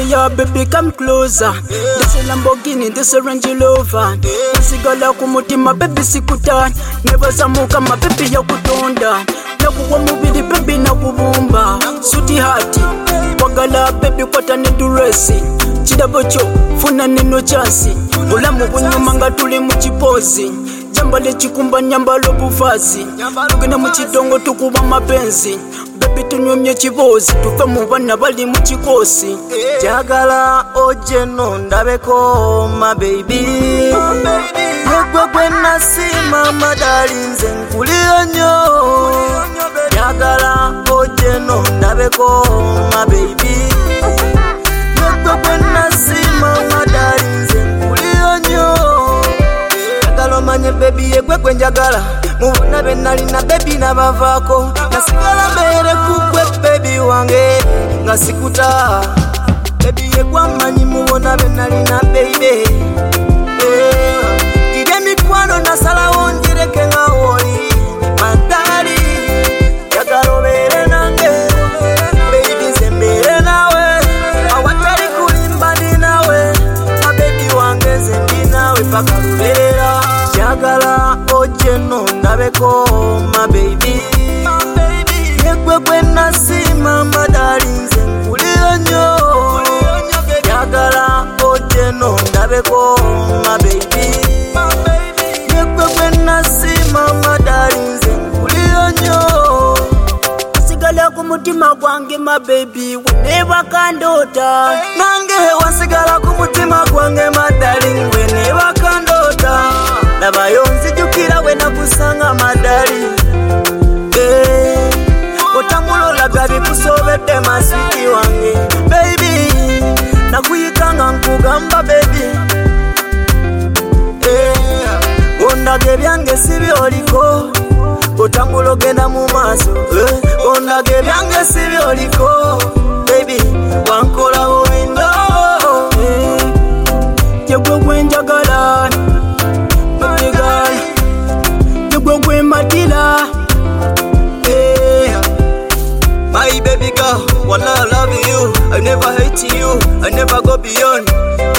yeah, baby, come closer. This a Lamborghini, this a Range Rover. Sigala kumutima, baby, sikuta. Never zamuka, my baby, ya kutonda. Nakuwa mubili, baby, na kubumba. Suti hati, wagala, baby, kwata neduresi. Chidabocho, funa nino chansi. Ulamu bunyumanga tuli muchipozi. Jambale chikumba nyambalo bufazi. Tugina muchitongo tukuba mapenzi. Baby tunyomye chibozi tufe mu bana bali mu chikosi. Jagala oje no ndabeko my baby. Yegwe kwena sima madali nze nkulira nyo. Jagala oje no ndabeko my baby. Yegwe kwena sima madali nze nkulira nyo. Jagala manye baby yegwe kwenjagala. Mubona benali na baby na bavako. Nasigala mbere kukwe baby wange ngasikuta. Baby yegwa manyi mubona benali na baby. Ide mikwano nasala wonjireke nga woli. Mandali jagala obere nange. Baby zembere nawe. Awatali kulimbani nawe. Ma baby wange zendi nawe paka luberera. Jagala oje no ndabeko my baby. Yegwe kwena sima madali nze nkulira nyo. Jagala oje no ndabeko my baby. Yegwe kwena sima madali nze nkulira nyo. Wasigala kumutima gwange my baby, whenever kandota. Nange wasigala kumutima gwange madali, whenever kandota. Nabayonzi jukira wena kusanga madali. Otamulola gabi kusobete maswiti wange. Baby, nakuyikanga nkugamba baby. Ondage byange sibyoliko. Otambulo genda mu maaso. Ondage byange sibyoliko. Baby, wankola owindo. Yegwe kwenjagala. Yegwe matila. My baby girl, wanna love you. I never hate you, I never go beyond.